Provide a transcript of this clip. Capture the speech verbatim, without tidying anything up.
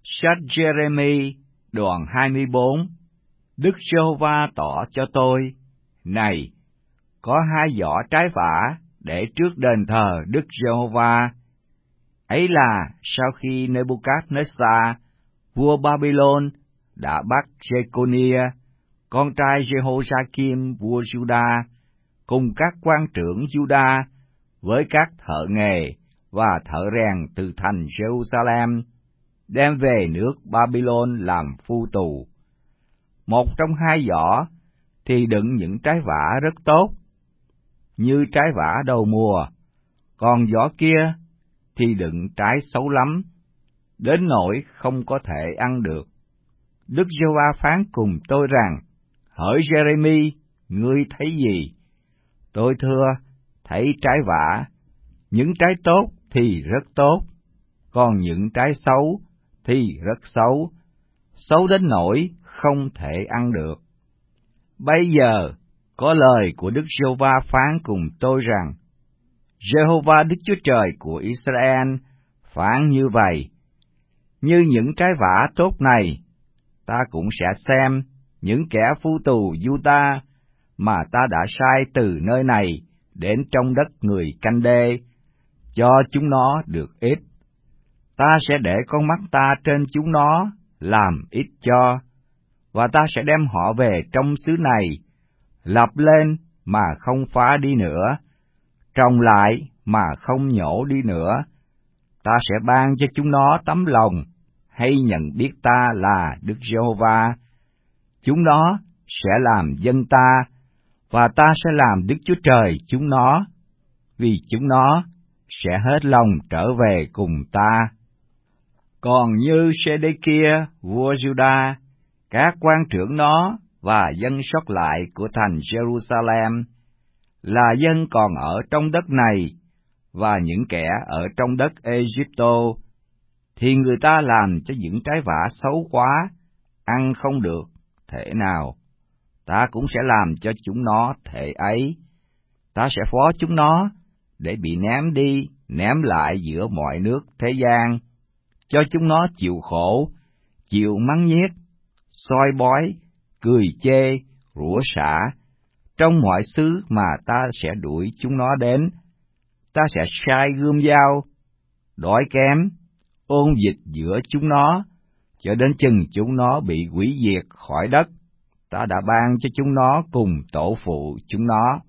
Sách Giê-rê-mi đoạn hai mươi bốn. Đức Giê-hô-va tỏ cho tôi, này, có hai giỏ trái vả để trước đền thờ Đức Giê-hô-va. Ấy là sau khi Nê-bu-cát-nê-sa, vua Ba-bi-lôn, đã bắt Giê-cô-nia, con trai Giê-hô-gia-kim vua Giu-đa, cùng các quan trưởng Giu-đa, với các thợ nghề và thợ rèn từ thành Giê-ru-sa-lem, đem về nước Ba-bi-lôn làm phu tù. Một trong hai giỏ thì đựng những trái vả rất tốt, như trái vả đầu mùa, còn giỏ kia thì đựng trái xấu lắm, đến nỗi không có thể ăn được. Đức Giê-hô-va phán cùng tôi rằng, hỡi Giê-rê-mi, ngươi thấy gì? Tôi thưa, thấy trái vả, những trái tốt thì rất tốt, còn những trái xấu thì rất xấu, xấu đến nỗi không thể ăn được. Bây giờ có lời của Đức Giê-hô-va phán cùng tôi rằng, Giê-hô-va Đức Chúa Trời của Israel phán như vậy: như những trái vả tốt này, ta cũng sẽ xem những kẻ phu tù Giu-đa mà ta đã sai từ nơi này đến trong đất người Canh-đê, cho chúng nó được ít. Ta sẽ để con mắt ta trên chúng nó, làm ít cho, và ta sẽ đem họ về trong xứ này, lập lên mà không phá đi nữa, trồng lại mà không nhổ đi nữa. Ta sẽ ban cho chúng nó tấm lòng, hay nhận biết ta là Đức Giê-hô-va. Chúng nó sẽ làm dân ta, và ta sẽ làm Đức Chúa Trời chúng nó, vì chúng nó sẽ hết lòng trở về cùng ta. Còn như Sê-đê-kia vua Giu-đa, các quan trưởng nó và dân sót lại của thành Giê-ru-sa-lem, là dân còn ở trong đất này và những kẻ ở trong đất Ê-díp-tô, thì người ta làm cho những trái vả xấu quá, ăn không được thể nào. Ta cũng sẽ làm cho chúng nó thể ấy. Ta sẽ phó chúng nó để bị ném đi, ném lại giữa mọi nước thế gian, cho chúng nó chịu khổ, chịu mắng nhiếc, soi bói, cười chê, rủa xả, trong mọi xứ mà ta sẽ đuổi chúng nó đến. Ta sẽ sai gươm dao, đói kém, ôn dịch giữa chúng nó, cho đến chừng chúng nó bị hủy diệt khỏi đất. Ta đã ban cho chúng nó cùng tổ phụ chúng nó.